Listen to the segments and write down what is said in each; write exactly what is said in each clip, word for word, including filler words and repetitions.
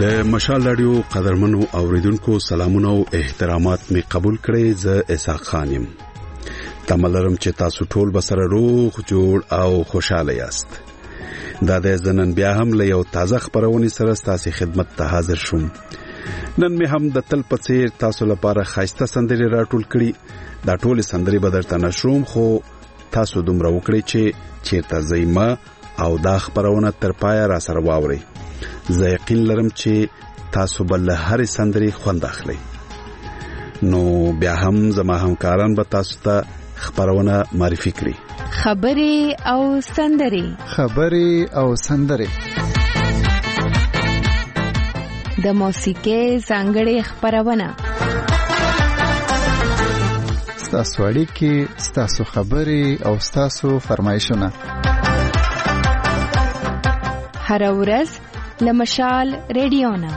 د مشال رادیو قدرمنو اوریدونکو سلامونه او احترامات می قبول کړئ. زه اسحاق خان یم. تملرم چې تاسو ټول بسره روغ جوړ او خوشاله یاست. دا د زنن بیا هم له یو تازه خبرونه سره تاسو خدمت ته حاضر شوم. نن می هم د تل پڅیر تاسو لپاره خاصه سندري راټول کړي. دا ټول سندري بدرته نشوم خو تاسو دومره وکړئ چې چیرته زېما او دا خبرونه تر پای را سره واوري. زه یقین لرم چې تاسو بل هر سندري خوند اخلي. نو بیا هم زما همکاران به تاسو ته خبرونه معرفي کړي. خبري او سندري خبري او سندري د موسیقي څنګهړي خبرونه ستاسو اړیکې ستاسو خبري او ستاسو فرمایشونه هر ورځ لمشال رادیونا.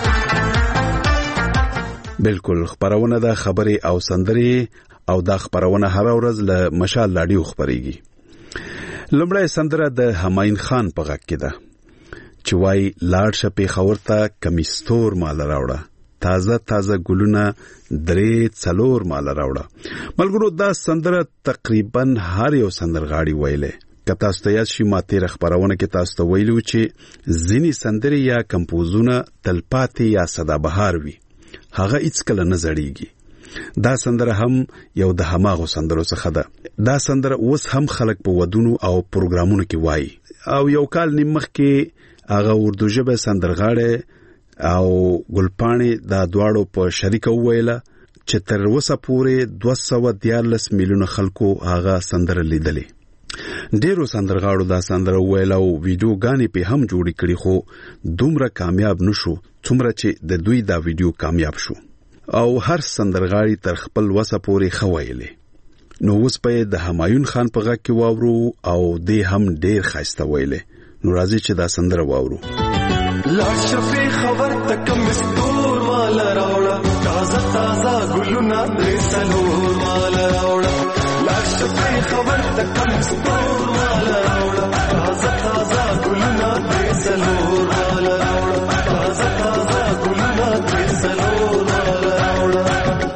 بالکل خبرونه د خبري او سندري او د خبرونه هر ورځ له مشال رادیو خبريږي. لمړی سندره د هماین خان په غږ کې ده چې وای لاړ شپې خورته کمیستور مال راوړه، تازه تازه ګلونه درې څلور مال راوړه. ملګرو دا سندره تقریبا هر یو سندرغاړي ویلې. که تاسو ته یاد شي ما تیر خبرونه کې تاسو ته ویلو چې ځینی سندري یا کمپوزونه تلپاتې یا سدابهار وي، هغه هیڅ کله نه زړیږي. دا سندره هم یو د هماغو سندرو څخه ده. دا سندره اوس هم خلک په ودونو او پروګرامونو کې وایي. او یو کال نیم مخکې هغه اردو ژبه سندرغاړي او ګلپاڼې دا دواړو په شریکه ویله چې تر اوسه پورې دوه سوه دیارلس میلیونه خلکو هغه سندره لیدلې. ډیرو سندرغاړو دا سندره ویل او ویډیو غانې په هم جوړې کړې، خو دومره کامیاب نشو څومره چې د دوی دا ویډیو کامیاب شو. او هر سندرغاړي تر خپل وسه پورې خوایلې. نو اوس په د همایون خان په غږ کې واورو او دې هم ډیر خاصه ویلې. نو راځي چې دا سندره واورو. لا شفي خبر تکم مستور مال راوړه، تازه تازه ګلونه دې سلور مال راوړه. لا شفي خبر تکم مستور مال راوړه، تازه تازه ګلونه دې سلور مال راوړه. تازه تازه ګلونه دې سلور مال راوړه.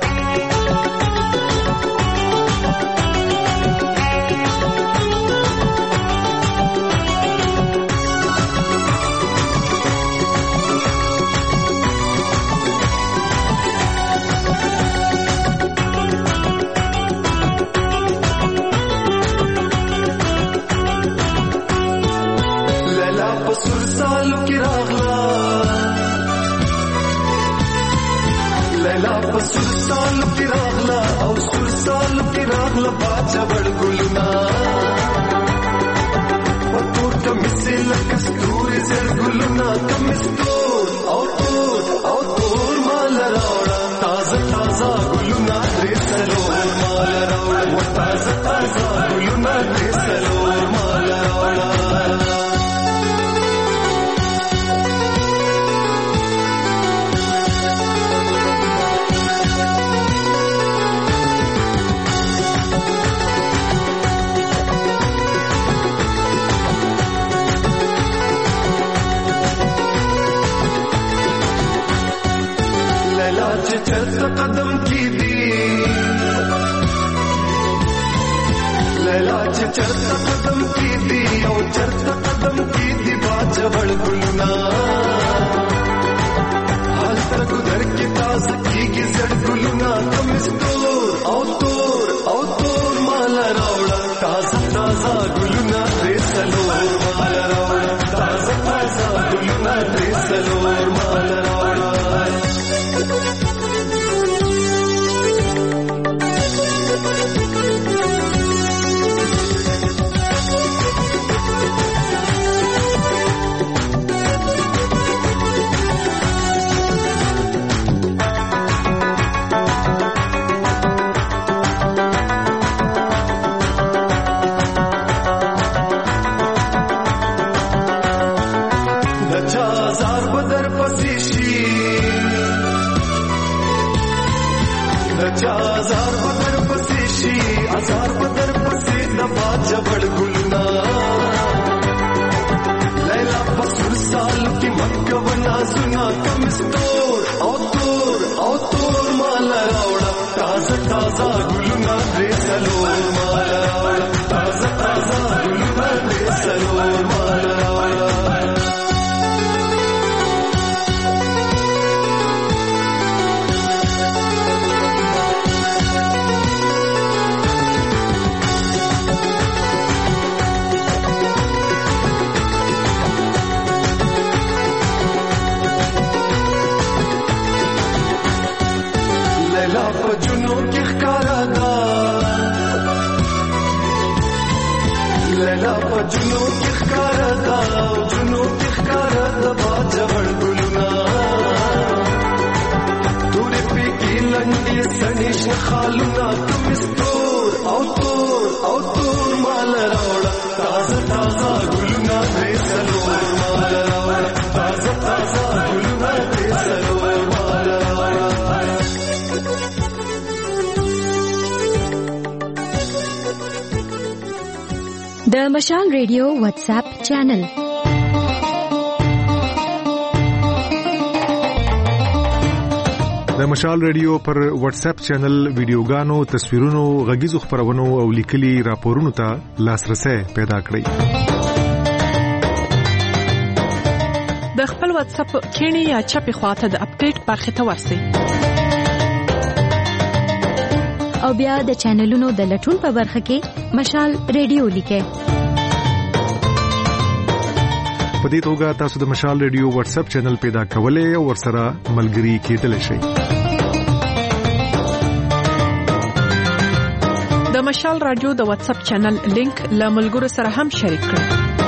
سر سال کی راغلا او سر سال کی راغلا باچا بڑ گلنا پتور کمیسے لکستور زر گلنا کمیستور او تور او تور مال راوڑا تازہ تازہ گلنا دے سلور مال راوڑا تازہ تازہ گلنا دے سلور مال راوڑا. چرتا قدم کی دی لیلا چرتا قدم کی دی او چرتا قدم کی دی باچا بڑ گلنا حال تک ادھر کی تازہ کی کی زڑ گلنا کمستور او تور او تور مالا راوڑا تازہ تازہ گلنا دے سلور مالا راوڑا تازہ تازہ گلنا دے سلور مالا راوڑا. हजार बदर पसेशी हजार बदर पसे दबा जबड़ गुलना लैला पसुर साल की मक्का बना رازونه کم ستور او تور او تور مال راوړه تازه تازه ګلونه درې څلور مال راوړه تازه تازه ګلونه درې څلور مال راوړه جنو کې ښکارا دا جنو کې ښکارا دا باجوړ ګلونه تورې پېکې لنډې سړې شخالونه کمستور او تور او تور مال راوړه تازه تازه ګلونه درې څلور مال راوړه تازه تازه ګلونه درې څلور مال راوړه د مشال ریډیو واتس اپ چینل د مشال ریډیو پر واتس اپ چینل ویډیوګانو، تصویرونو، غږیزو خبرونو او لیکلي راپورونو ته لاسرسي پیدا کړئ. د خپل واتس اپ کینی یا چپی خواته د اپډیټ برخه ته ورسئ او بیا د چینلونو د لټون په برخه کې مشال ریډیو لیکئ. په دې توګه تاسو د مشال ریډیو واتس اپ چینل پیدا کولای او ورسره ملګري کېدلی شئ. د مشال رادیو د واتس اپ چینل لینک له ملګرو سره هم شریک کړئ.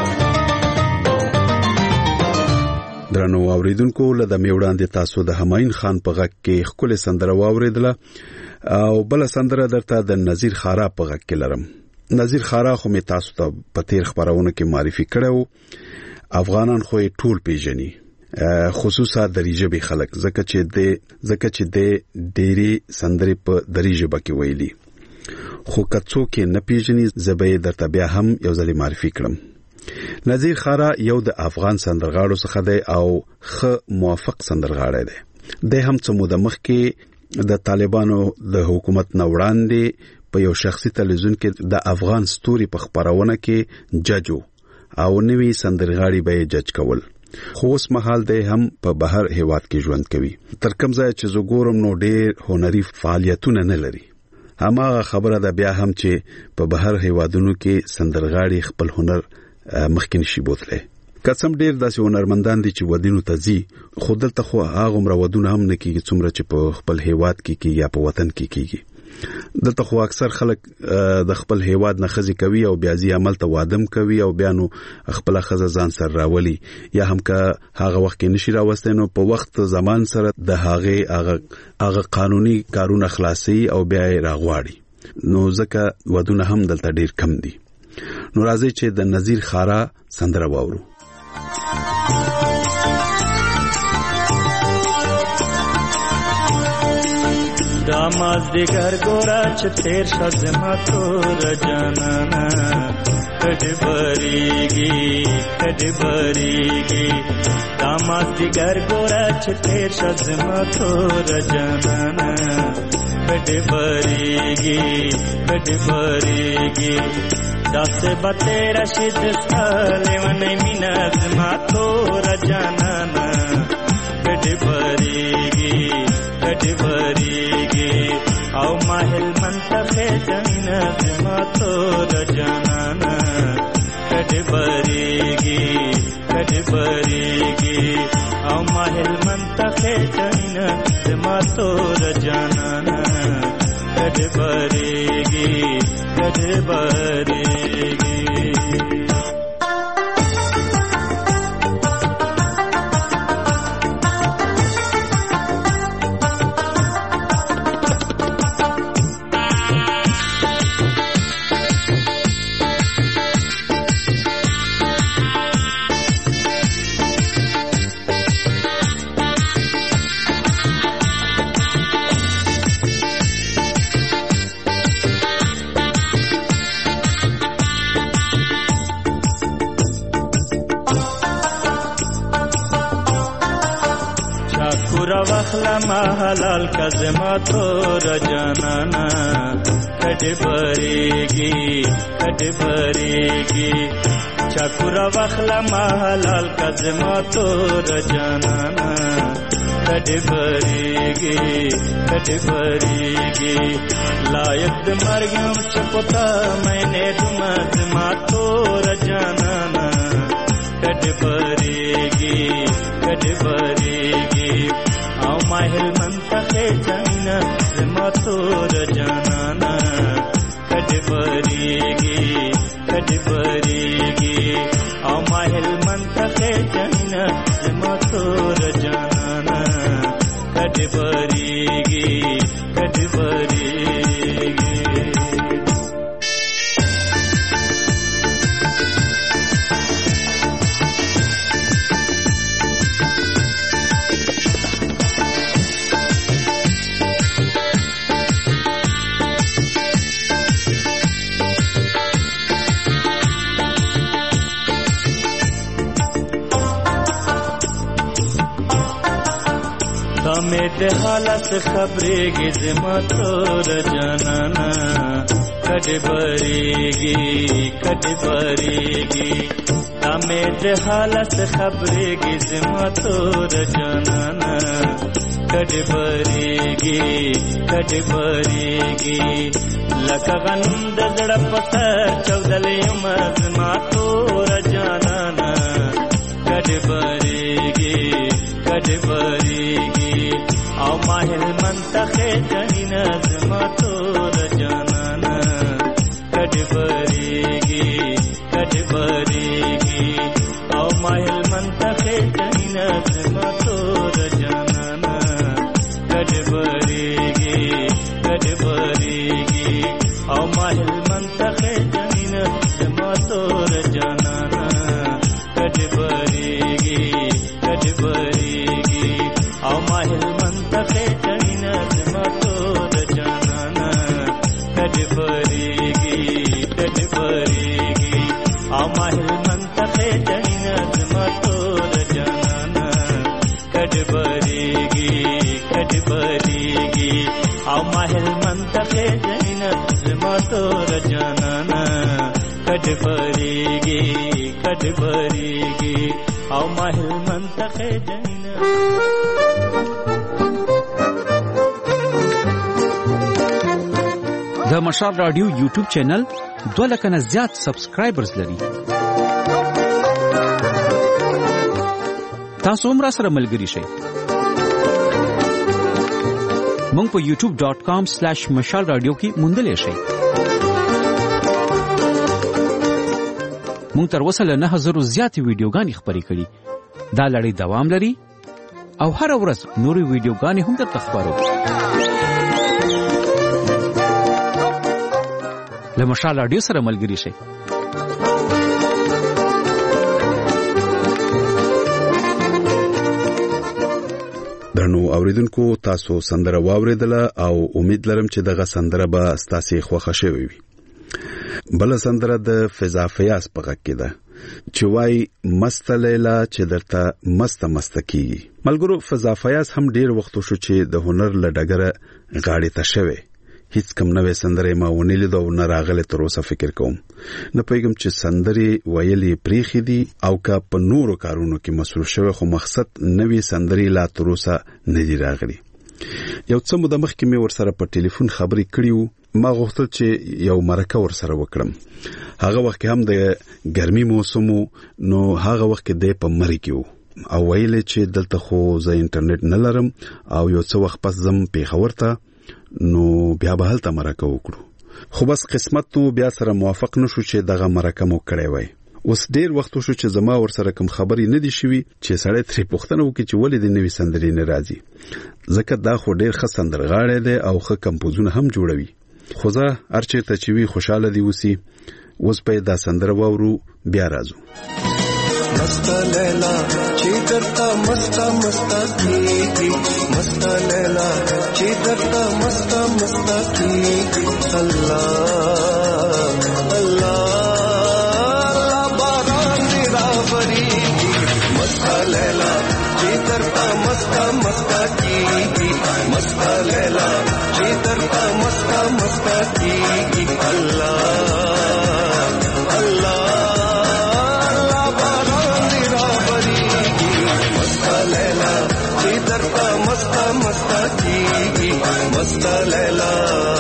درنو اوریدونکو، له میوړاندې تاسو د هماین خان په غږ کې خپل سندره واوریدله او بل سندره درته د نذیر خارا په غږ کې لرم. نذیر خارا خو می تاسو ته په تیر خبرونه کې معرفي کړو. افغانان خو ټول پیژني، خصوصا دریجبي خلک، ځکه چې د ځکه چې د ډيري سندري په دریجبه کې ویلي. خو کڅو کې نه پیژني، زبې درته بیا هم یو ځل معرفي کړم. نذیر خارا یو د افغان سندرغاړو څخه دی او خ موافق سندرغاړی دی. د هم څو مده مخکې د طالبانو د حکومت نه وړاندې په یو شخصي تلویزیون کې د افغان ستوري په خبرونه کې ججو او نوی سندرغاړي به جج کول. خو اوس مهال دی هم په بهر هیواد کې ژوند کوي. تر کوم ځای چې زګورم نو ډېر هنري فعالیتونه نه لري. هماغه خبره ده بیا هم چې په بهر هیوادونو کې سندرغاړي خپل هنر مخکې نشي بوتله. قسم ډیر داسې هنرمندان دي چې ودینو ته ځي، خو دلته خو هغه عمر ودونه هم نه کیږي څومره چې په خپل هیواد کې کې یا په وطن کې کیږي. دلته خو اکثر خلک د خپل هیواد نه خزي کوي او بیا ځي عمل ته وادم کوي او بیا نو خپل خزه ځان سره راولي، یا هم که هغه وخت کې نشي راوستي نو په وخت زمان سره د هغه هغه هغه قانوني کارونه خلاصي او بیا راغواړي. نو ځکه ودونه هم دلته ډیر کم دي. نو راځي چې د نذیر خارا سندره واورو. داماز دیگر گورا چه تیر شد ما تور جانانا کد بریگی کد بریگی داماز دیگر گورا چه تیر شد ما تور جانانا کد بریگی کد بریگی دست بته رشید ساله و نمینز ما تور جانانا کد بریگی کد بریگی او ماهل منتخه جنت ما تور جانانا کد بریگی کد بریگی او ماهل منتخه جنت ما تور جانانا کد بریگی کد بریگی. واخلا ما حلال کزما تور جانانا کډ بریږي کډ بریږي چکورا واخلا ما حلال کزما تور جانانا کډ بریږي کډ بریږي لایق د مرګ هم چپتا مینه دمت ما تور جانانا کډ بریږي کډ بریږي او ماهل منتخه جنت زما تور جانانا کډ بریږي کډ بریږي او ماهل منتخه جنت زما تور جانانا کډ بریږي کډ بریږي में दे हालत खबरेगी जिमा तोर जनाना कड बरेगी कड बरेगी हमें दे हालत खबरेगी जिमा तोर जनाना कड बरेगी कड बरेगी लकगन दजड़ पत्थर चौदले मजमा तोर जनाना कड बरेगी कड बरेगी او ماهل منتخه جنت زما تور جانانا کډ بریږي کډ بریږي او ماهل منتخه جنت زما تور جانانا کډ بریږي کډ بریږي او ماهل منتخه جنت زما تور جانانا کډ بریږي کډ بریږي او ماهل منتخه جنت زما تور جانانا کډ بریږي کډ بریږي او ماهل منتخه جنت زما تور جانانا کډ بریږي کډ بریږي او ماهل منتخه جنت زما تور جانانا کډ بریږي کډ بریږي او ماهل منتخه جنت د مشال رادیو یوټیوب چینل دوه لک نه زیات سبسکرایبرز لري. تاسو هم را سره ملګري شئ. مونږ په یوټیوب ډاٹ کام سلیش مشال رادیو کې موندلې شئ. مونږ تر اوسه له نه هزار زیاتې ویډیوګانې خپرې کړي. دا لړۍ دوام لري او هر ورځ نورې ویډیوګانې هم درته خپرو. له مشال رادیو سره ملګري شئ. درنو اوریدونکو تاسو سندره واوریدله او امید لرم چې دغه سندره به ستاسو خوښه شوي وي. بل سندره د فضا فیاض په غږ کې ده چې وای مست لیلا چې درته مست مست کیږي. ملګرو فضا فیاض هم ډیر وخت شو چې د هنر لډګره غاړې ته شوه. هیڅ کم نوې سندره ما ونی لیدو نه راغله تر اوسه فکر کوم. نه پېږم چې سندري ویلي پریخي دي او کا په نورو کارونو کې مصروف شوه خو مقصد نوې سندري لا تر اوسه نه دی راغلي. یو څه مو د مخکې مې ورسره په ټلیفون خبرې کړیو. ما غوښتل چې یو مرکه ورسره وکړم. هغه وخت هم د ګرمي موسم نو هغه وخت د په مری کې او ویل چې دلته خو زه انټرنیټ نه لرم او یو څه وخت پس زم پیښور ته نو بیا به هلته مرکه وکړو. خو بس قسمت تو بیا سره موافق نشو چې دغه مرکه مو کړی وای. اوس ډیر وخت شو چې زما ورسره کوم خبرې نه دي شوي چې سړی ترې پوښتنه وکړي چې ولې د نوې سندرې نه راځي. ځکه دا خو ډیر ښه سندرغاړی دی او ښه کمپوزونه هم جوړوي. خو زه هر چېرته چې وي خوشحاله دي اوسي. اوس به دا سندره واورو بیا راځو. مست لیلا چې درته مستا مستا کیږي مست لیلا چې درته مستا مستا کیږي الله الله باران دی راوړي مست لیلا چې درته مستا مستا کیږي کیږي الله الله باران دی راوړيږي مست لیلا چې درته مست مست کیږي مست لیلا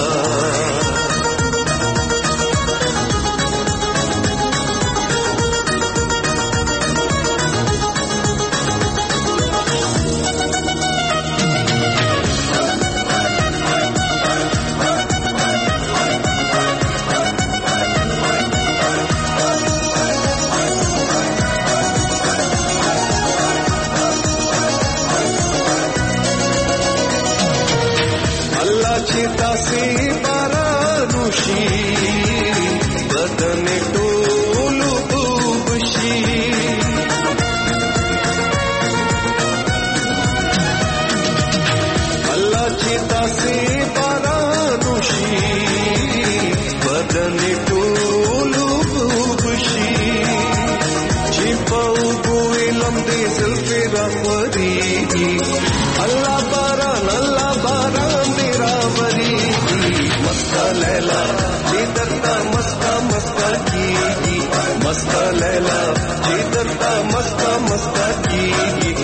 मस्त लैला जिदरता मस्त मस्त की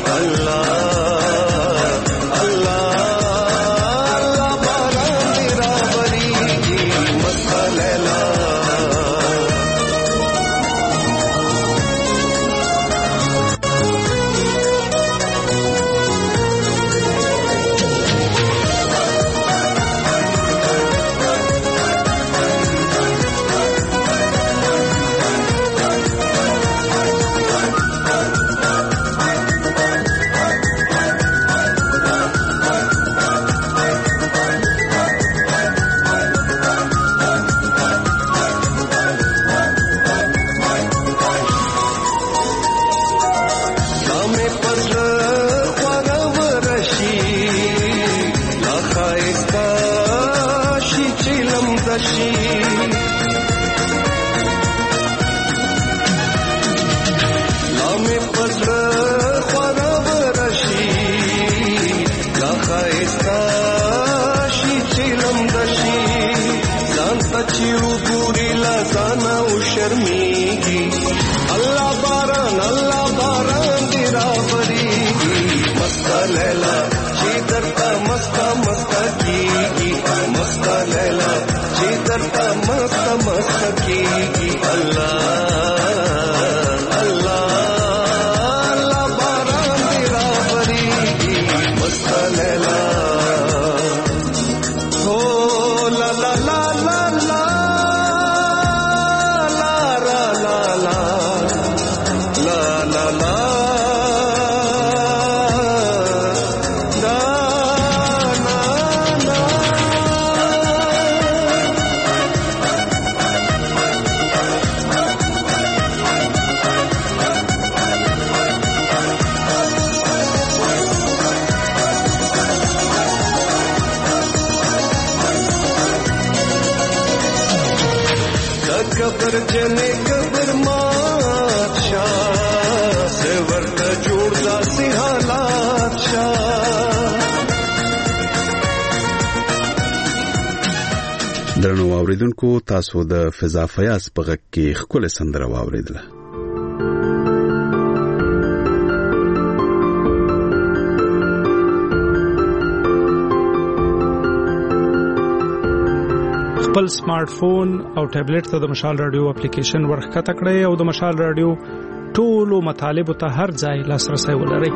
अल्लाह अल्लाह अल्लाह बारान तेरा बरी मस्त लैला درنو اوریدونکو تاسو د فضا فیاض په غږ کې خپل سندره واوریدله. خپل سمارټ فون او ټابلیټ ته د مشال رادیو اپلیکیشن ورخکته کړئ او د مشال رادیو ټولو مطالبه ته هر ځای لاسرسي ولرئ.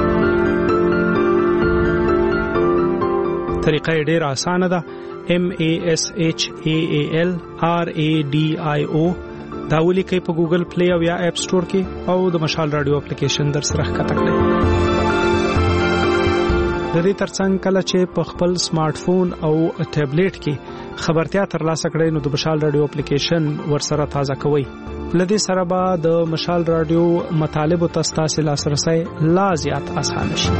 طریقه ډیره اسانه ده. M A S H A A L R A D I O دا ولیکئ په ګوګل پلی او یا اپ سٹور کې او د مشال رادیو اپلیکیشن در سره ښکته کړئ. د دې ترڅنګ کله چې په خپل سمارټ فون او ټابلیټ کې خبرتیا ترلاسه کړئ نو د مشال رادیو اپلیکیشن ور سره تازه کوئ. لدې سره به د مشال رادیو مطالب او تاسو لاسرسي لا زیات اسانه شي.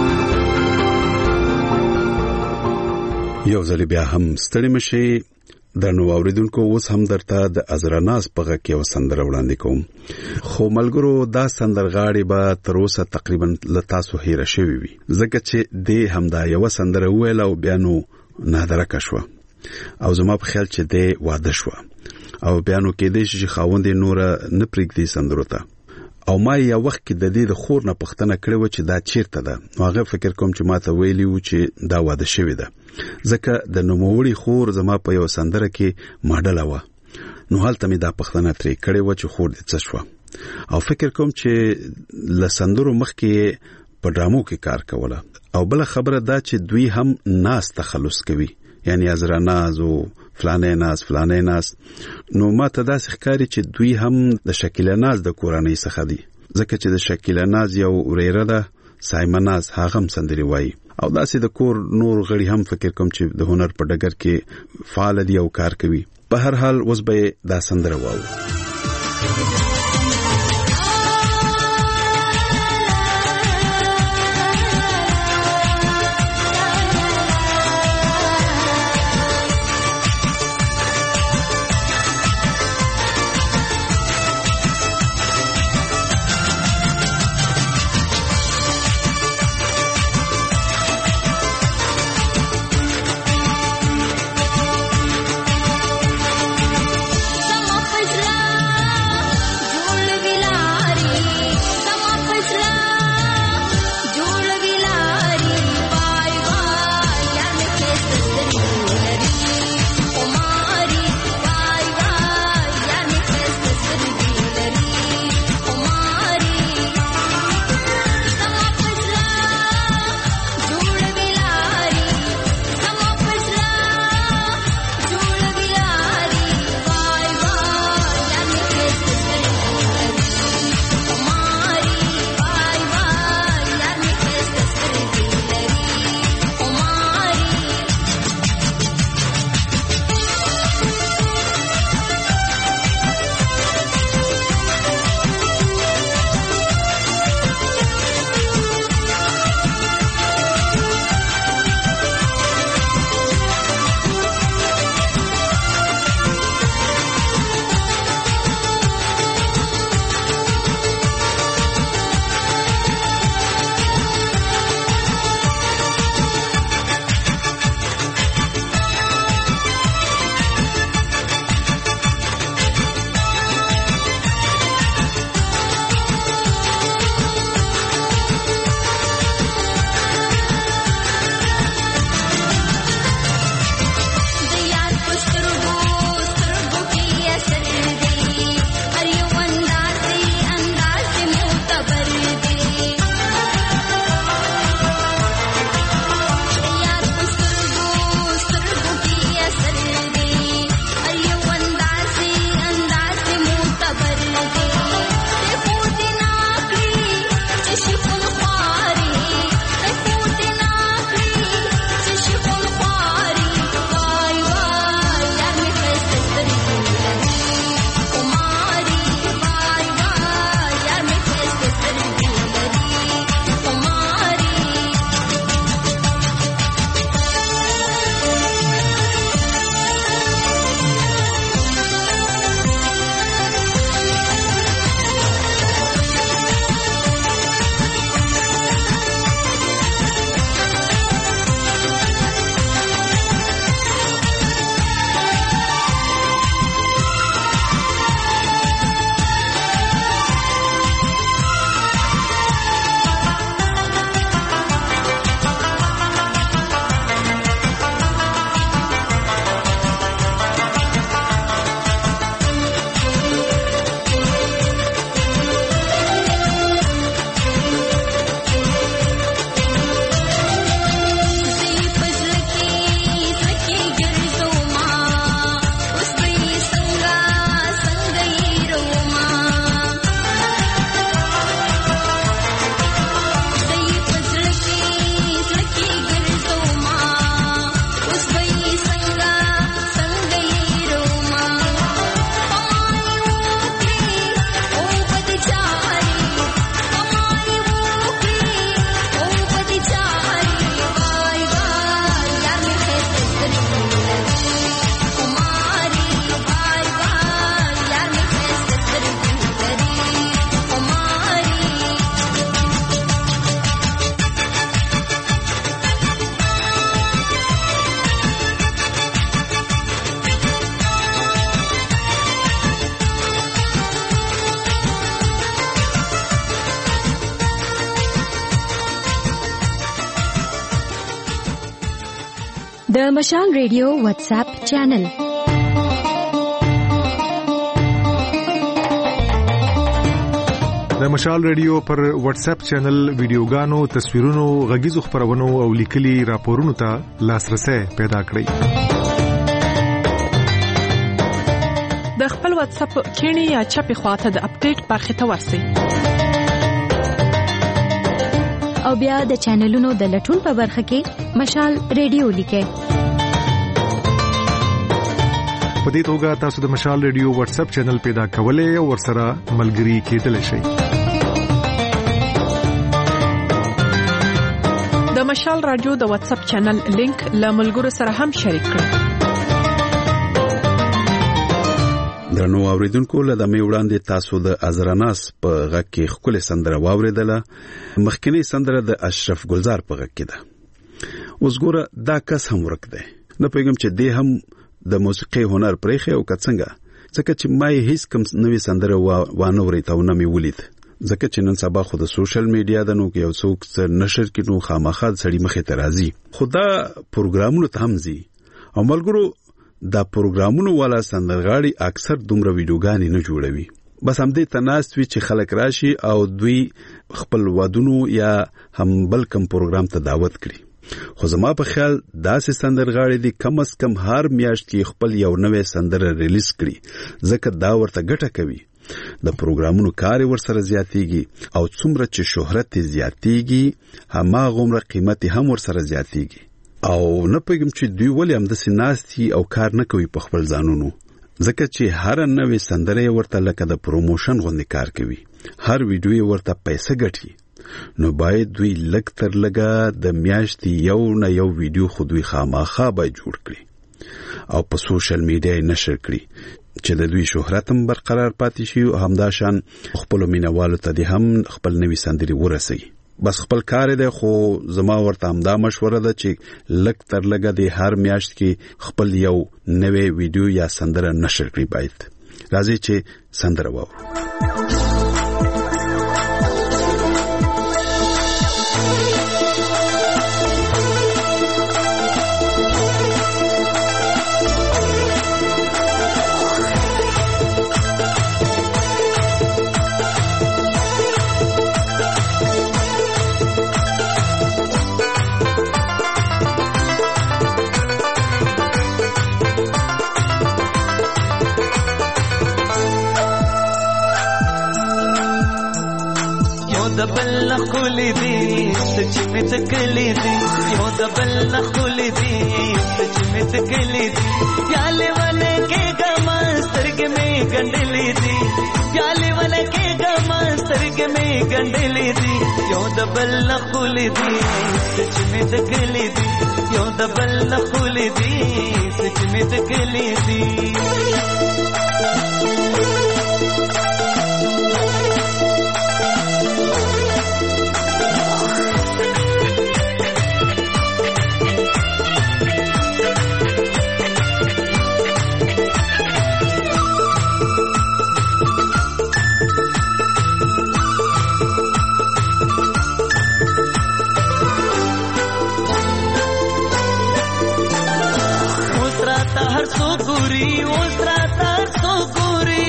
یو ځل بیا هم ستړي مشي درنو اوریدونکو اوس هم درته د ازرناز په غږ کې یو سندره وړاندې کوم خو ملګرو دا سندرغاړي به تر اوسه تقریبا له تاسو هیره شوي وي ځکه چې دې همدا یو سندره ویل او بیا نو نادرکه شوه او زما په خیال چې دې واده شوه او بیا نو کېدای شي چې خاوند یې نوره نه پرېږدي سندرو ته او ما یو وخت کې د دې د خور نه پوښتنه کړې وه چې دا چیرته ده نو هغه فکر کوم چې ما ته ویلي وو چې دا واده شوې ده ځکه د نوموړي خور زما په یو سندره کې ماډله وه نو هلته مې دا پوښتنه ترې کړې وه چې خور دې څه شوه او فکر کوم چې له سندرو مخکې په ډرامو کې کار کوله او بله خبره دا چې دوی هم ناز تخلص کوي یعنی ازرناز او فلانه ناز فلانه ناز نو ما ته داسې ښکاري چې دوی هم د شکیله ناز د کورنۍ څخه دي ځکه چې د شکیله ناز یو وريره ده سایمه ناز هغه هم سندري وایي او داسې د کور نور غړي هم فکر کوم چې د هنر په ډګر کې فعال دي او کار کوي په هر حال اوس به دا سندره واو د مشال ریډیو واتس اپ چینل د مشال ریډیو پر واتس اپ چینل ویډیوګانو تصویرونو غږیزو خبرونو او لیکلي راپورونو ته لاسرسي پیدا کړئ د خپل واتس اپ کینی یا چپی خواته د اپډیټ برخه ته ورسئ او بیا د چینلونو د لټون په برخه کې مشال ریډیو لیکئ په دې توګه تاسو د مشال ریډیو واتس اپ چینل پیدا کولای او ورسره ملګري کېدلی شئ د مشال رادیو د واتس اپ چینل لینک له ملګرو سره هم شریک کړئ درنو اوریدونکو له دمه وړاندې تاسو د ازراناس په غږ کې خپل سندره واوریدله مخکنی سندره د اشرف ګلزار په غږ کې ده اوس ګوره دا کس هم ورک دی نه پیغام چې دی هم د موسیقي هنر پرېخه او کڅنګه ځکه چې ما هیڅ کوم نوې سندره وانه ورېتاو نه می ولید ځکه چې نن سبا خو د سوشل میډیا د نو یو څوک نشر کینو خامخا سړی مخه ترازی خدا پروګرامونو ته هم زی او ملګرو دا پروګرامونو والا سندرغاړي اکثر دومره ویډیوګانې نه جوړوي بس هم دې تناستوي چې خلک راشي او دوی خپل ودونو یا هم بل کم پروګرام ته دعوت کړي خو زما په خیال داسې سندرغاړي دي کم از کم هر میاشت کې خپل یو نوې سندره ریلیز کړي ځکه دا ورته ګټه کوي د پروګرامونو کار ورسره زیاتېږي او څومره چې شهرت زیاتېږي هماغومره قیمت هم ورسره زیاتېږي او نه پېږم چې دوی ولې هم د سیناستي او کار نه کوي په خپل ځانونو ځکه چې هر نوې سندره ورته لکه د پروموشن غوندې کار کوي هر ویډیو ورته پیسې ګټي نو باید دوی لږ تر لږه د میاشتې یو نه یو ویډیو خو دوی خامخا به جوړ کړي او په سوشل میډیا نشر کړي چې د دوی شهرت هم برقرار پاتې شي او همداشان خپل مینوالو ته هم خپل نوې سندري ورسي بس خپل کار دی خو زما ورته هم دا مشوره ده چې لږ تر لږه د هر میاشت کې خپل یو نوې ویډیو یا سندره نشر کړي باید راځي چې سندره واورو دبل خولي دي سچمت کلی دي یو دبل خولي دي سچمت کلی دي پیاله ونه کې ګما سترګ می ګندلې دي پیاله ونه کې ګما سترګ می ګندلې دي یو دبل خولي دي سچمت کلی دي یو دبل خولي دي سچمت کلی دي गोरी ओसरा तार सो गोरी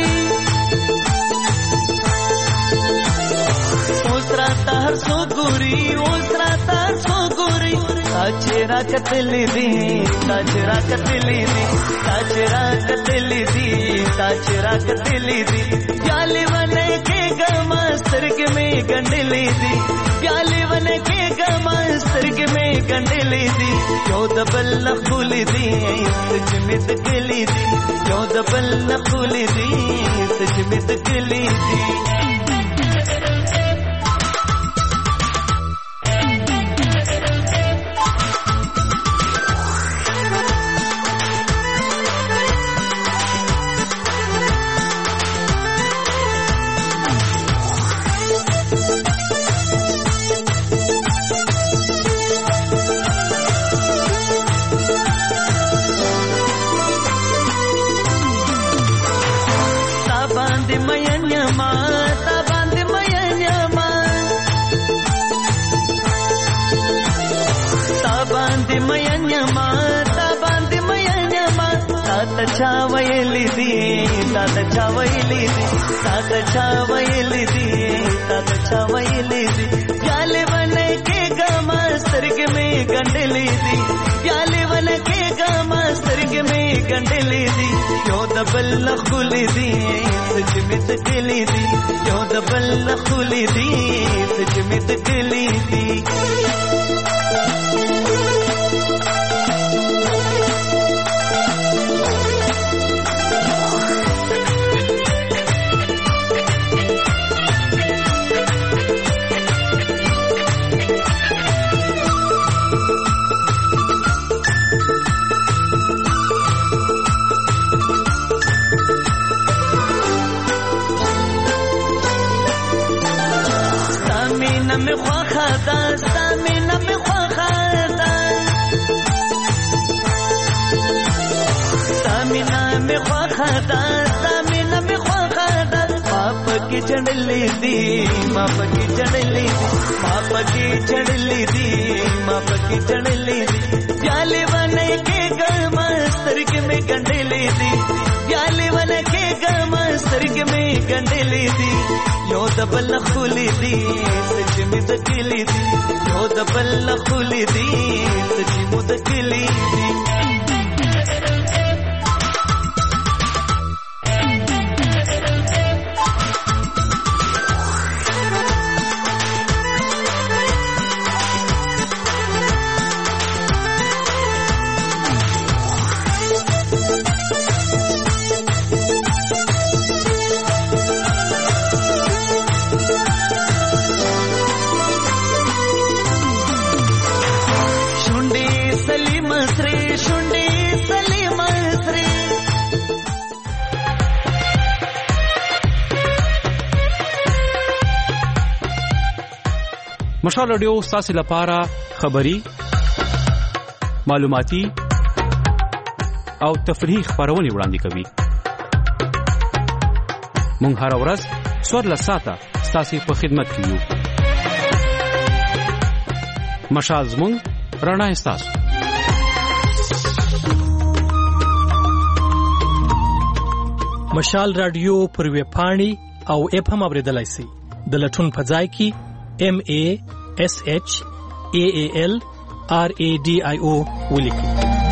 ओसरा तार सो गोरी ओसरा तार सो गोरी ताचेरा कतली दी ताचेरा कतली दी ताचेरा कतली दी ताचेरा कतली दी प्याले वने के गमा सर्ग में गंडली दी प्याले वने के गमा सर्ग में गंडली दी यो दबल नखुली दी सचमित गली दी यो दबल नखुली दी सचमित गली दी माता تا چا ویلی دی تا چا ویلی دی تا چا ویلی دی تا چا ویلی دی پیاله ونه کې ګما سترګ می ګندلې دی پیاله ونه کې ګما سترګ می ګندلې دی یو د بل خولې دی سچ می تکلې دی یو د بل خولې دی سچ می تکلې دی می خواخه دا سامینه می خواخه دا سامینه می خواخه دا سامینه می خواخه دا ما پکې چړلې دي ما پکې چړلې دي ما پکې چړلې دي ما پکې چړلې دي پیاله ونه کې ګم سترګې می ګندلې دي پیاله ونه کې ګم سترګې می ګندلې دي یو د بل خولې دي سچ می تکلې دي یو د بل خولې دي سچ مو تکلې دي مشال رادیو ستاسو لپاره خبری معلوماتي او تفریحي خبرونه وړاندې کوي. مونږ هر ورځ څوار ساعته ستاسو په خدمت کې یو. مشال زموږ رڼا ستاسو. مشال رادیو پر ویب پاڼې او اپ هم اوریدلای شئ. د لټون په ځای کې M A S H A A L R A D I O ولیکئ.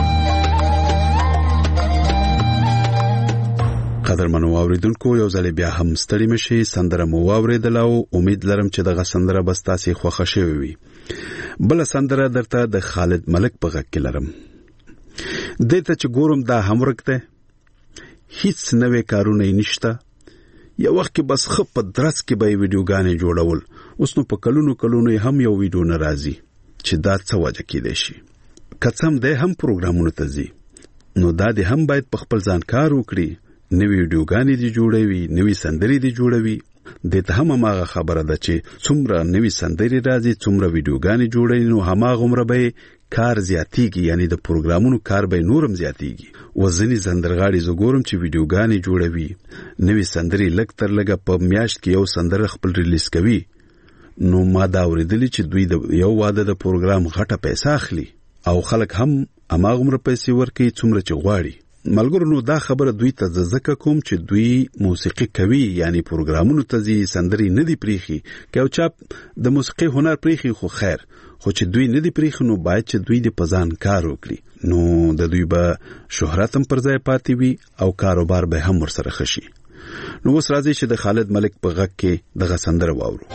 قدرمنو اوریدونکو یو ځل بیا هم ستړي مشي سندره مو اوریدل او امید لرم چې دغه سندره بس تاسو خوښه شوي وي. بل سندره درته د خالد ملک په غږ کې لرم. دته چې ګورم دا هم ورکته هیڅ نوې کارونه نشته. یو وخت کې بس خپ په درس کې به ویډیوګانې جوړول. اوس نو په کلونو کلونو هم یو ویډیو ناراضي چې دا څه وجه کې دی شي. کڅم ده هم پروګرامونه ته ځي نو دا دې هم باید په خپل ځان کار وکړي. نوې ویډیوګانې دي جوړوي نوې سندري دي جوړوي. دته هم هغه خبره ده چې څومره نوې سندري راځي څومره ویډیوګانې جوړوي نو هغه عمره به کار زیاتیږي یعنی د پروګرامونو کار به نورم زیاتیږي. وزنی سندرغاړي زګورم چې ویډیوګانې جوړوي نوې سندري لګ تر لګه په میاشت کې یو سندره خپل ریلیز کوي. نو ما دا اوریدلی چې دوی د یو واده د پروګرام غټه پیسې اخلي او خلک هم اماغمره پیسې ورکوي څومره چې غواړي. ملګرو نو دا خبره دوی ته ځکه کوم چې دوی موسیقي کوي یعنی پروګرامونو ته ځي سندري نه دی پریخي که او چا د موسیقي هنر پریخي خو خیر خو چې دوی نه دی پریخي نو باید چې دوی د پزان کار وکړي نو د دوی به شهرت هم پر ځای پاتې وي او کاروبار به هم ورسره خشي. نو اوس راځي چې د خالد ملک په غږ کې دغه سندره واورو.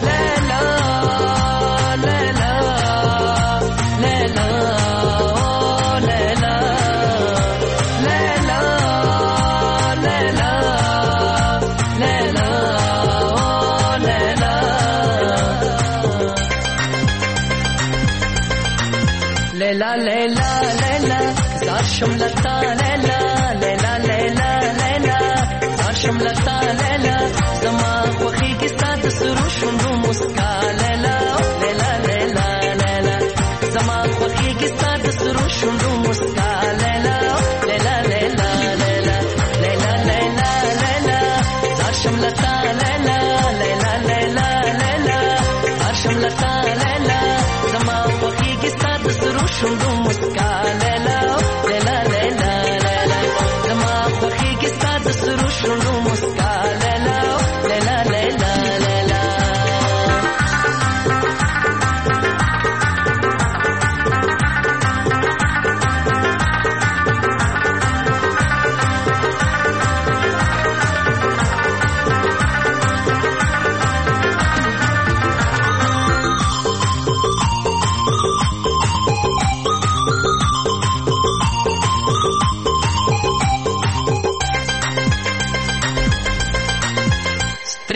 لیلا لیلا لیلا زاشم لتا لیلا لیلا لیلا لیلا زاشم لتا لیلا زما خوخي کې ستاسو سرو شوندو مسکا لیلا لیلا لیلا لیلا زما خوخي کې ستاسو سرو شوندو مسکا لیلا لیلا لیلا لیلا لیلا لیلا لیلا زاشم لتا لیلا لیلا لیلا لیلا زاشم لتا لیلا زما خوخي کې ستاسو سرو شوندو مسکا لیلا لیلا لیلا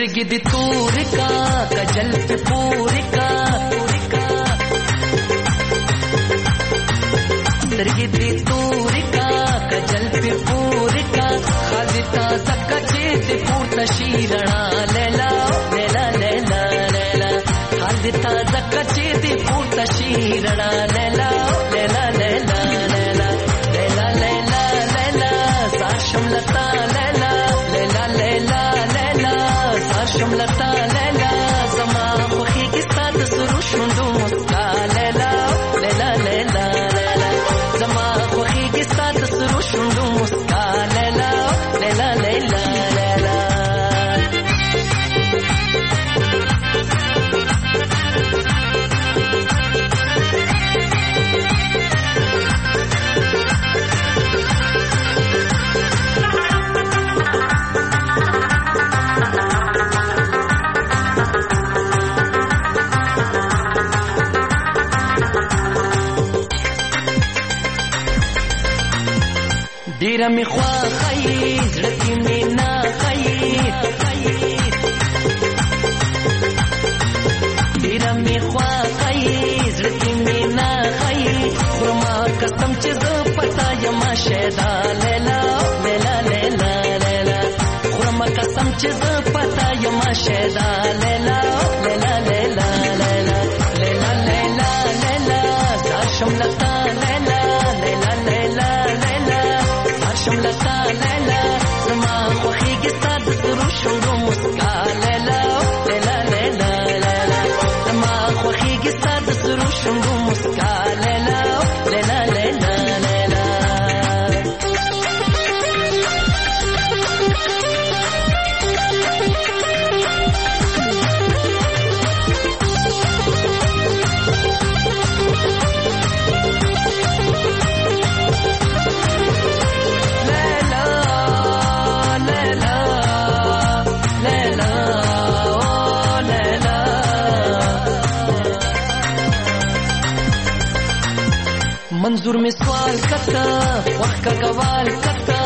سترګې دې تور کا کجل په پور کا سترګې دې تور کا کجل په پور کا خالي تازه کچې دې پورته شیرنا لیلا لیلا لیلا لیلا خالي تازه کچې دې پورته شیرنا لیلا لیلا لیلا لیلا لیلا لیلا لیلا ساشم لتا لیلا لیلا لیلا لیلا ساشم لتا لیلا زما خوخي کې ستاسو سرو شوندو مسکا لیلا لیلا لیلا لیلا زما خوخي کې ستاسو سرو شوندو مسکا لیلا لیلا لیلا لیلا ډیره می خوا خی زړه کې می نه خی ډیره می خوا خی زړه کې می نه خی ورما قسم چې زه پتا یم شهدا لیلا لیلا لیلا لیلا ورما قسم چې زه پتا یم شهدا لیلا لیلا لیلا لیلا لیلا لیلا لیلا ساشم لتا لیلا لیلا لیلا شملتا لیلا زما خوخي کې ستاسو سرو شوندو مسکا لیلا لیلا لیلا لیلا زما خوخي کې ستاسو سرو شوندو مسکا لیلا لیلا لیلا لیلا منظور میں سوال کرتا وقت کا گوال کرتا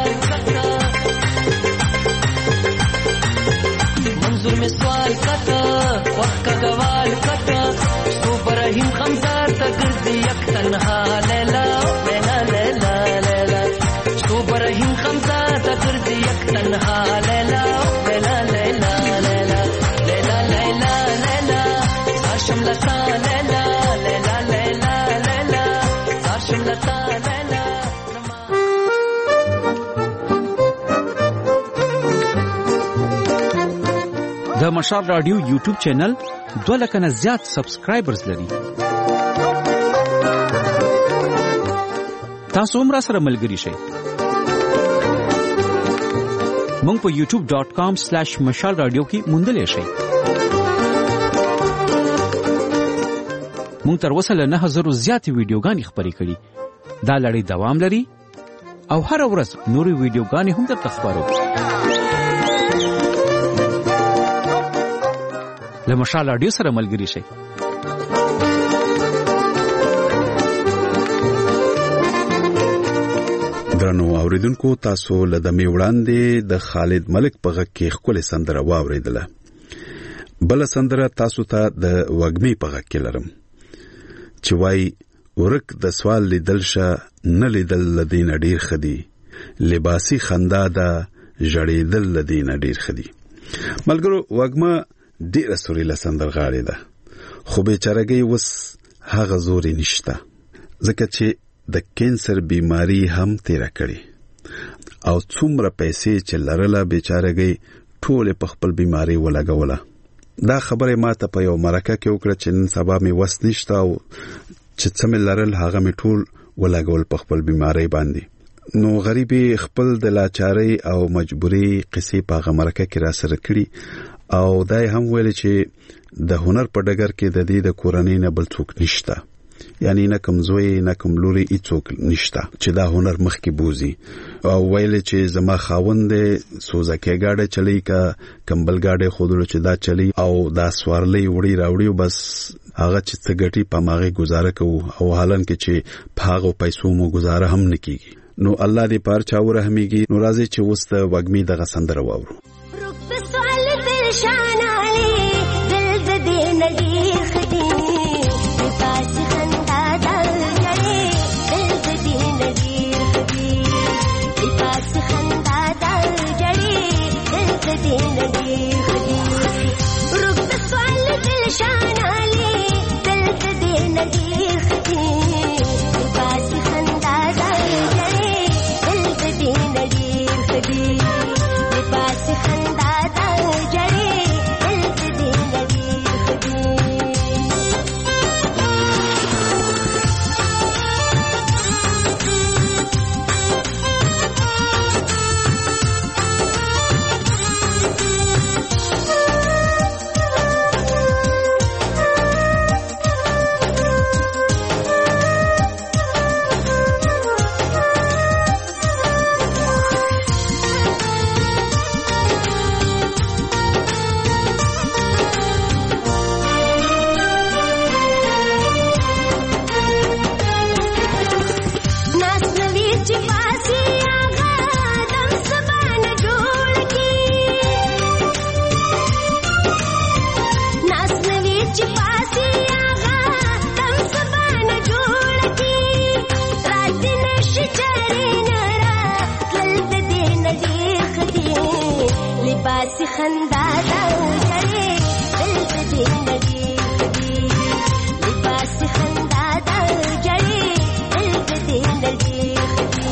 منظور میں سوال کرتا وقت کا گوال کرتا سوپر رحیم خمزار تگردی یک تنہا لیلا لیلا لیلا لیلا سوپر رحیم خمزار تگردی یک تنہا لیلا لیلا لیلا لیلا لیلا لیلا لیلا ساشم لتا لیلا لیلا لیلا لیلا شملتا لیلا د مشال رادیو یوټیوب چینل دوه لک نه زیات سبسکرایبرز لري. تاسو هم را سره ملګري شئ. مونږ په یوټیوب ډاٹ کام سلیش مشال رادیو کې موندلې شئ. مونږ تر اوسه له نه زره زیاتې ویډیوګانې خپرې کړي. دا لړۍ دوام لري او هر ورځ نورې ویډیوګانې هم درته خپرو. له مشال رادیو سره ملګري شئ. درنو اوریدونکو تاسو له دمې وړاندې د خالد ملک په غږ کې ښکلې سندره واورېدله. بل سندره تاسو ته د وږمې په غږ کې لرم چې وای ورک د سوال لیدل شه نه لیدل لدین ډیر خدي لباسي خندا دا جړېدل لدین ډیر خدي. ملګرو وږمه ډیره سوريله سندرغاړې ده خو بیچارهګي وس هغه زوري نشته ځکه چې د کینسر بیماری هم تیر کړي او څومره پیسې چې لرله بیچارهګي ټول په خپل بیماری ولګوله. دا خبره ماته په یو مرکه کې وکړه چې نن سبا می وس نشته او چې څمل لرل هغه می ټول ولګول په خپل بیماری باندې. نو غریبي خپل د لاچارۍ او مجبوري قصې په هغه مرکه کې را سره کړي او دای هم ویل چې د هنر په ډګر کې د دې د کورنۍ نه بل څوک نشته، یعنی نه کمزوی نه کملوري هیڅوک نشته چې دا هنر مخکې بوزي. او ویل چې زما خاوند سوزکه گاډه چلی کا کمبل گاډه خودلو چې دا چلی او دا سوارلې وړي راوړي بس هغه چې څه ګټي په ماغه گزاره کوو او حالان کې چې پاغو پیسو مو گزاره هم نکېږي. نو الله دې پار چاو رحمېږي. نو راځي چې وسته وګمي دغه سندره واورو. رب سوال دل شانالي دل د دې نډي خدي پاس خندا دل جړې دل د دې نډي خدي پاس خندا دل جړې دل د دې نډي خدي روح د سوال دل شانالي دل د دې نډي خدي پاس خندا دل جړې دل د دې نډي خدي پاس خندا دل جړې دل د دې نډي خدي خندا دل جړې دل د دې نډي خدي لباس خندا دل جړې دل د دې نډي خدي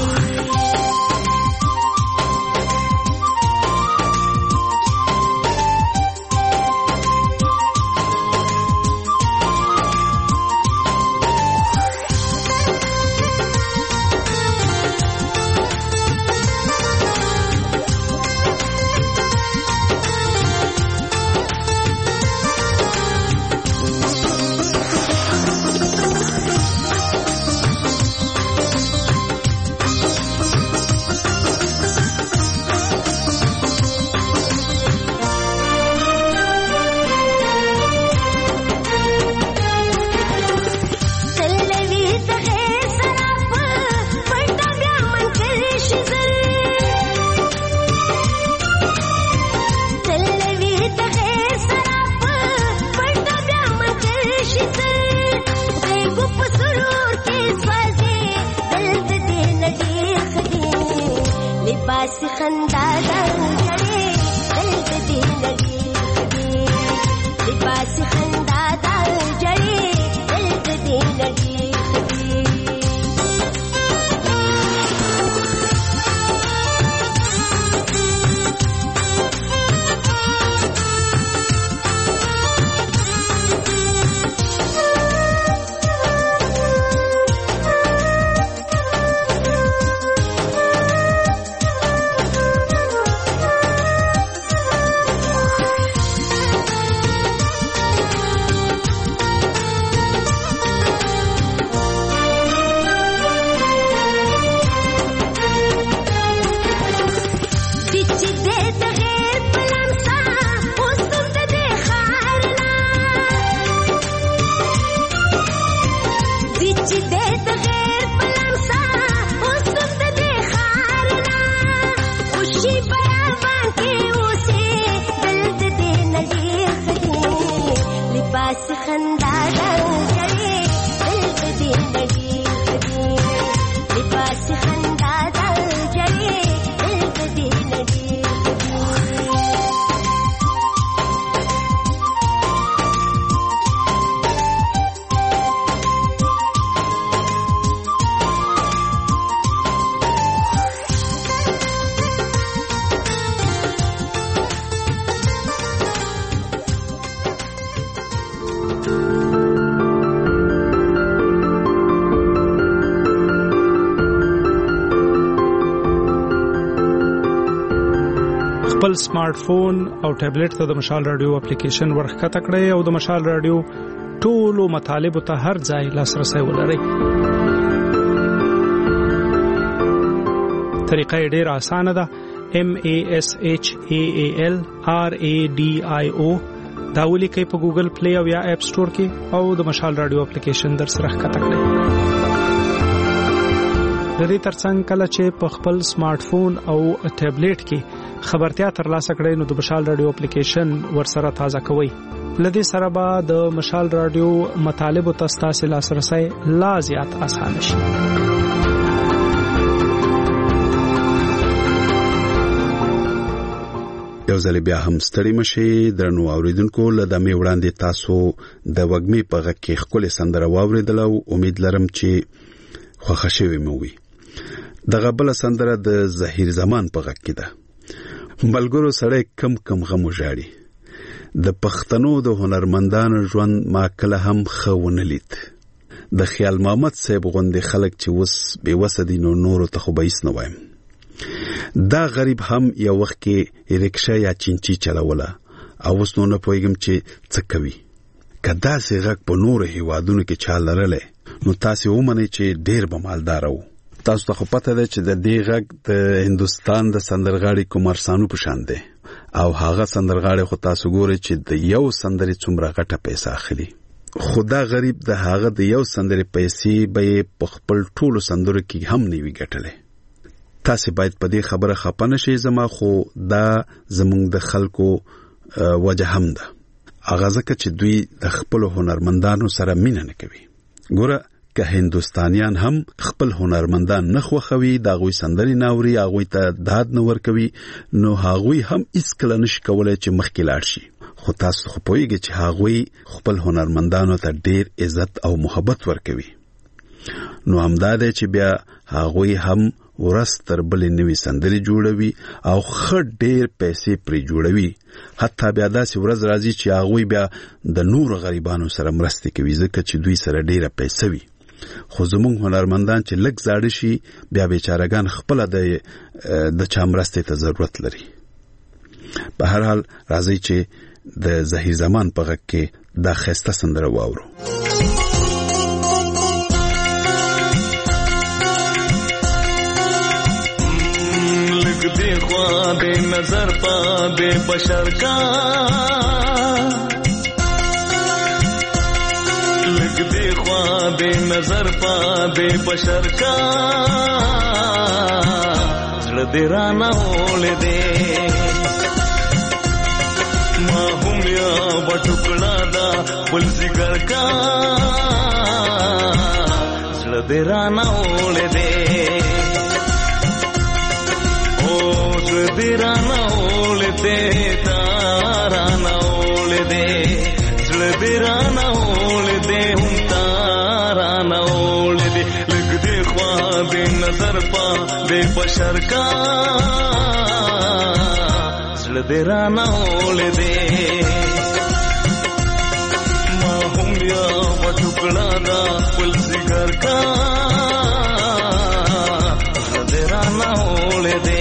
خندا دل جړې دل د دې نډي خدي لباس خندا دل جړې دل د دې نډي خدي خپل سمارټ فون او ټابلیټ ته د مشال رادیو اپلیکیشن ورخته کړئ او د مشال رادیو ټولو مطالب ته هر ځای لاسرسي ولرئ. طریقه ډېر اسانه ده. M A S H A A L R A D I O دا ولیکئ په ګوګل پلی او یا اپ سٹور کې او د مشال رادیو اپلیکیشن در سره ښکته کړئ. لدې ترڅنګ کله چې په خپل سمارټ فون او ټابلیټ کې خبرتیا ترلاسه کړئ نو د مشال رادیو اپلیکیشن ورسره تازه کوئ. لدې سره به د مشال رادیو مطالب ته ستاسو لاسرسي لا زیات اسانه شي. یو ځل بیا هم ستړي مشي درنو اوریدونکو، لدمه وړاندې تاسو د وګمې په غږ کې خپل سندره واوریدل او امید لرم چې خوښ شوي مو وي. دغه بل سندره د زهیر زمان په غږ کې ده. ملګرو سړی کم کم غم وژاړي. د پښتنو د هنرمندانو ژوند ما کله هم خونه لید. د خیال محمد صاحب غوندې خلک چې وس بے وسه دي نو نورو ته خو به هیڅ نه وایم. دا غریب هم یو وخت کې ریکشا یا چینچی چلوله او اوس نو نه پوهیږم چې څه کوي. که داسې غږ په نورو هیوادونو کې چا لرلی نو تاسې ومنئ چې ډېر به مالداره وو. تاسو ته خو پته ده چې د دې غږ د هندوستان د سندرغاړي کومار سانو په شان دی او هغه سندرغاړي خو تاسو ګورئ چې د یو سندرې څومره غټه پیسه اخلي. خو دا غریب د هغه د یو سندرې پیسې به یې په خپل ټولو سندرو کې هم نه وي ګټلی. تاسو باید په دې خبره خپه نشئ، زما خو دا زمونږ د خلکو وجه هم ده. هغه ځکه چې دوی د خپل هنرمندانو سره مینه نه کوي. ګوره که هندوستانیان هم خپل هنرمندان نه خوښوي، د هغوی سندرې نه اوري، هغوی ته داد نه ورکوي، نو هغوی هم هیڅکله نشي کولی چې مخکې لاړ شي. خو تاسو خو پوهیږئ چې هغوی خپل هنرمندانو ته ډېر عزت او محبت ورکوي. نو همدا دی چې بیا هغوی هم ورځ تر بلې نوې سندرې جوړوي او ښه ډېر پیسې پرې جوړوي. حتی بیا داسې ورځ راځي چې هغوی بیا د نورو غریبانو سره مرستې کوي ځکه چې دوی سره ډېره پیسه وي. خو زموږ هنرمندان چې لږ زاړه شي بیا بیچارهګان خپله د د چا مرستې ته ضرورت لري. په هر حال راځئ چې د زهیر زمان په غږ کې دا ښایسته سندره واورو. دے خواب نظر پا بے بشر کا لگ دے خواب نظر پا بے بشر کا زړه دې رانه ولې دے ما هم یا وټکړه دا بل زګر کا زړه دې رانه ولې دے زړه اولده تارا اولده زړه اولده هم تارا اولده لګ دې خواب نظر پا بے بشر کا زړه دې اولده ما هم یا وټکړه دا بل زګر کا زړه دې اولده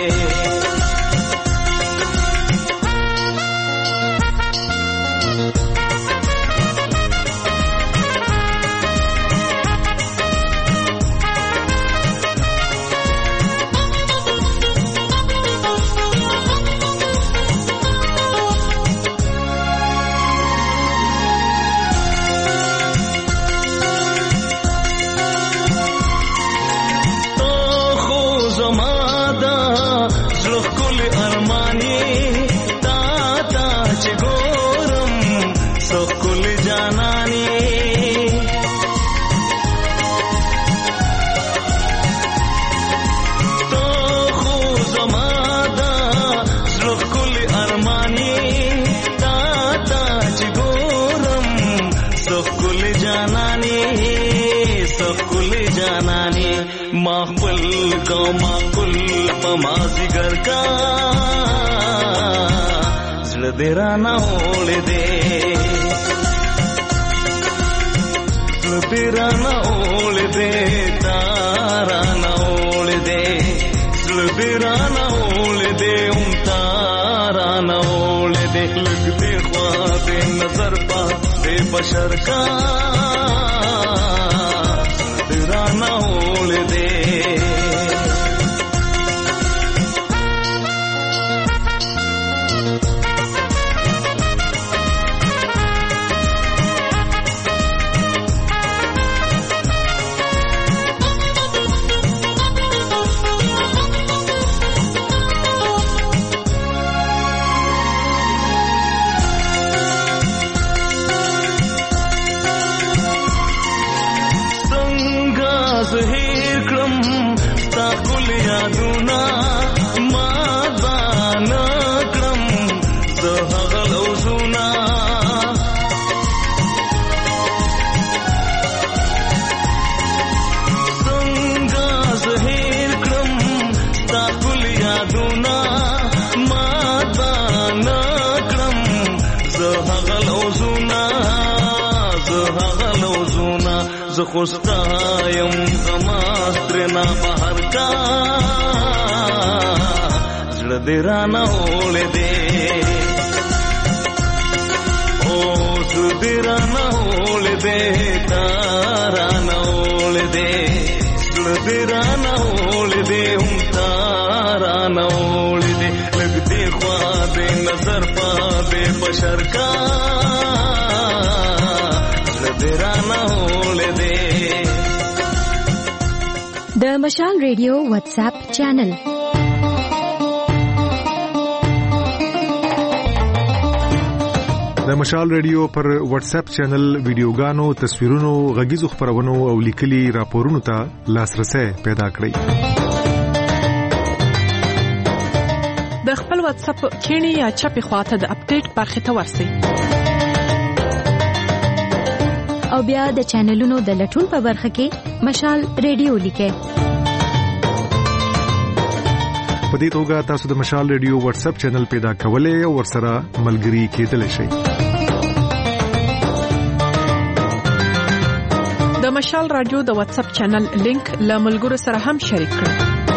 माकुल को माकुल पमाजिगर का زړه دې رانه ولې دې زړه دې رانه ولې دې تارا نه ولې دې زړه دې رانه ولې دې هم تارا نه ولې دې لګ دې خوا دې نظر پا دې بشر کا زړه دې رانه ولې دې خوستایم زماسترنا بهر کا زړه دې رانه وړې دې او زړه دې رانه وړې دې تا رانه وړې دې زړه دې رانه وړې دې هم تا رانه وړې دې لږ دې خوا دې نظر پا دې بشر کا زړه دې رانه وړې دې. د مشال ریډیو واتس اپ چینل د مشال ریډیو پر واتس اپ چینل ویډیوګانو تصویرونو غږیزو خبرونو او لیکلي راپورونو ته لاسرسي پیدا کړئ. د خپل واتس اپ کینی یا چپی خواته د اپډیټ برخه ته ورسئ او بیا د چینلونو د لټون په برخه کې مشال ریډیو لیکئ. په دې توګه تاسو د مشال ریډیو واتس اپ چینل پیدا کولای او ورسره ملګري کېدلی شئ. د مشال رادیو د واتس اپ چینل لینک له ملګرو سره هم شریک کړئ.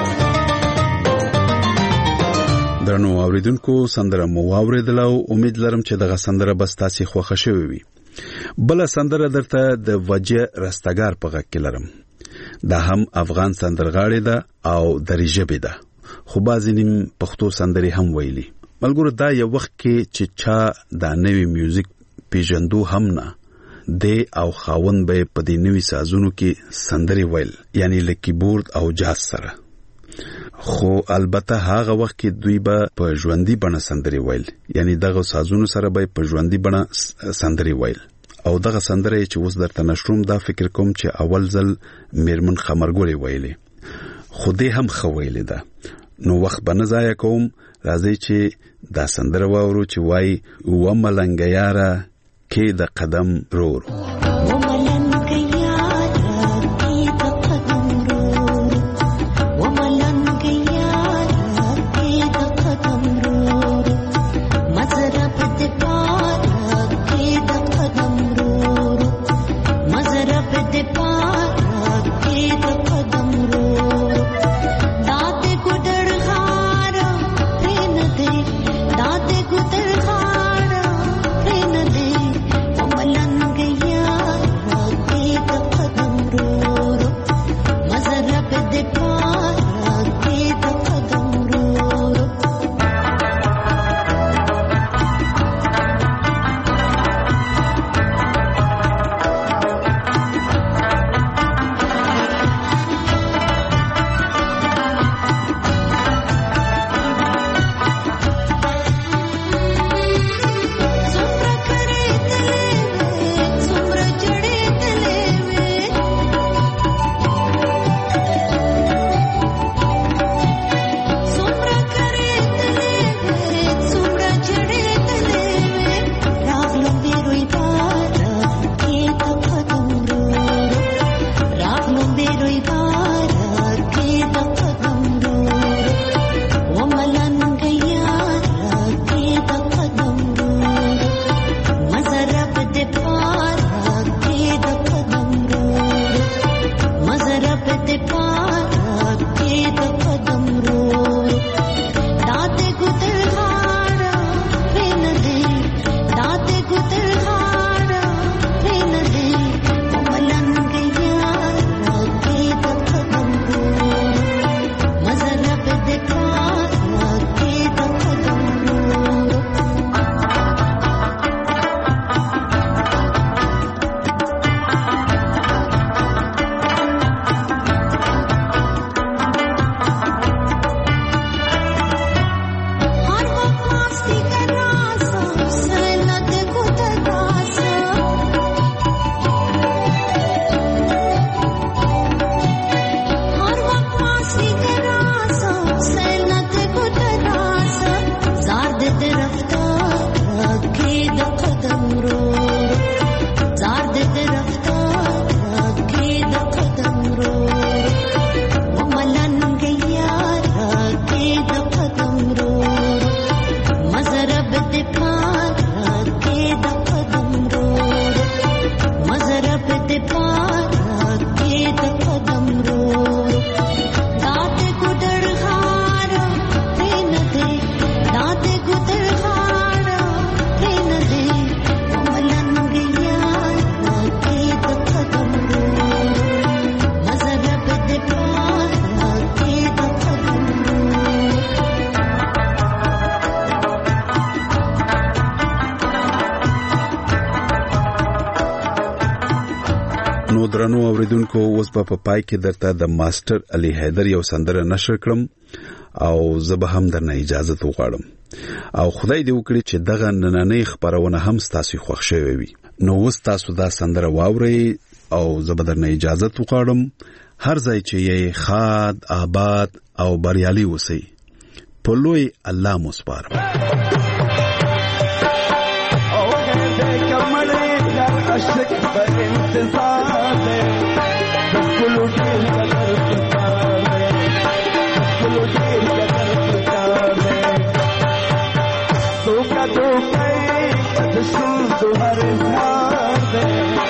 درنو اوریدونکو سندره مو اوریدلو امید لرم چې دغه سندره بس تاسو خوښ شوي وي. بل سندره درته د وجه رستګار په غږ کې لرم. دا هم افغان سندرغاړي ده او دري ژبه ده. خو بعضی نیم پښتو سندري هم ویلي. ملګرو دا یو وخت کې چې چا دا نوی میوزیک پیژندو هم نه د او خاون به په دې نوی سازونو کې سندري ویل یعنی له کیبورډ او جاز سره. خو البته هغه وخت کې دوی به په ژوندۍ بڼه سندري ویل یعنی دغه سازونو سره به په ژوندۍ بڼه سندري ویل. او دغه سندره چې اوس درته نشروم دا فکر کوم چې اول ځل میرمن خمرګوري ویلي. خو دې هم خو ویلي ده. نو وخت به نه ضایع کوم راځي چې دا سندره واورو چې وای و ملنګ یاره کې د قدم رور Yeah. درنو اوریدونکو اوس په پا پای کې درته د ماستر علي حیدر یو سندره نشر کړم او زه به هم درنه اجازه وغواړم او خدای دې وکړي چې دغه نننۍ خبرونه هم ستاسو خوښ شوي وي. نو اوس تاسو دا سندره واورئ او زه به درنه اجازه وغواړم. هر ځای چې یې خاد آباد او بریالي اوسئ. په لوی الله مو سپارم. عشق کا انتظار ہے کلو دل کا درپتار ہے کلو دل کا درپتار ہے تو کا تو کئی قدشوں تو ہر اظہار ہے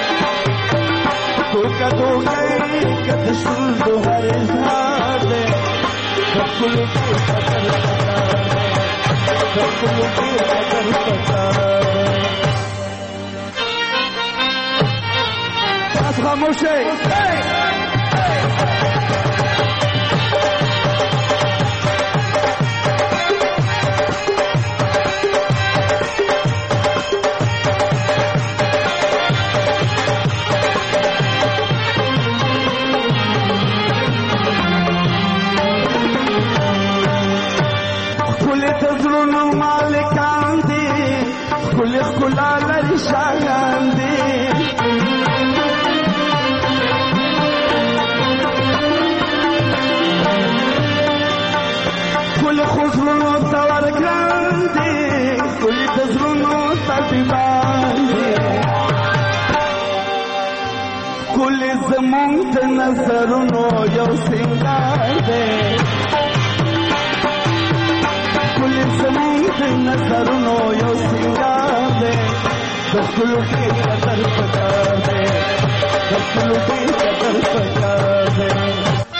تو کا تو کئی قدشوں تو ہر اظہار ہے کلو دل کا درپتار ہے کلو دل کا درپتار ہے. خاموشی کل تزرون مالکان دی کل خلال رشاگان دی کل خوشلونو تور گراندی کل تزرونو تبیباندی کل زمونت نظرونو یو سنگار دے کل زمونت نظرونو یو سنگار دے دخلو کی قدر پکار دے دخلو کی قدر پکار دے